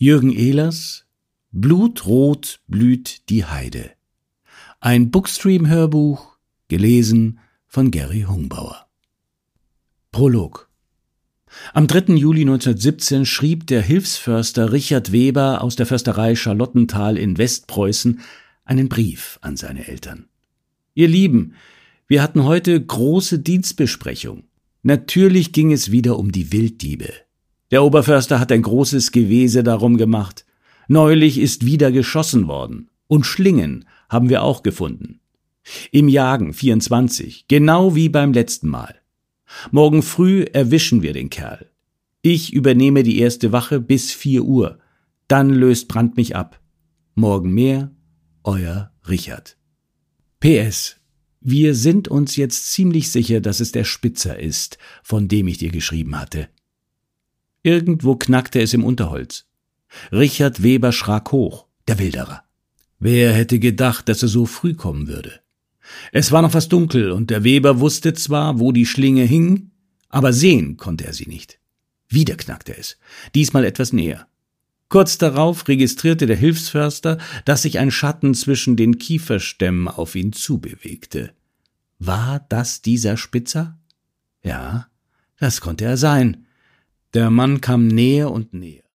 Jürgen Ehlers Blutrot blüht die Heide. Ein Bookstream-Hörbuch, gelesen von Gary Hungbauer. Prolog. Am 3. Juli 1917 schrieb der Hilfsförster Richard Weber aus der Försterei Charlottenthal in Westpreußen einen Brief an seine Eltern. Ihr Lieben, wir hatten heute große Dienstbesprechung. Natürlich ging es wieder um die Wilddiebe. Der Oberförster hat ein großes Gewese darum gemacht. Neulich ist wieder geschossen worden. Und Schlingen haben wir auch gefunden. Im Jagen 24, genau wie beim letzten Mal. Morgen früh erwischen wir den Kerl. Ich übernehme die erste Wache bis 4 Uhr. Dann löst Brandt mich ab. Morgen mehr, euer Richard. PS. Wir sind uns jetzt ziemlich sicher, dass es der Spitzer ist, von dem ich dir geschrieben hatte. Irgendwo knackte es im Unterholz. Richard Weber schrak hoch, der Wilderer. Wer hätte gedacht, dass er so früh kommen würde? Es war noch fast dunkel und der Weber wusste zwar, wo die Schlinge hing, aber sehen konnte er sie nicht. Wieder knackte es, diesmal etwas näher. Kurz darauf registrierte der Hilfsförster, dass sich ein Schatten zwischen den Kieferstämmen auf ihn zubewegte. War das dieser Spitzer? Ja, das konnte er sein. Der Mann kam näher und näher.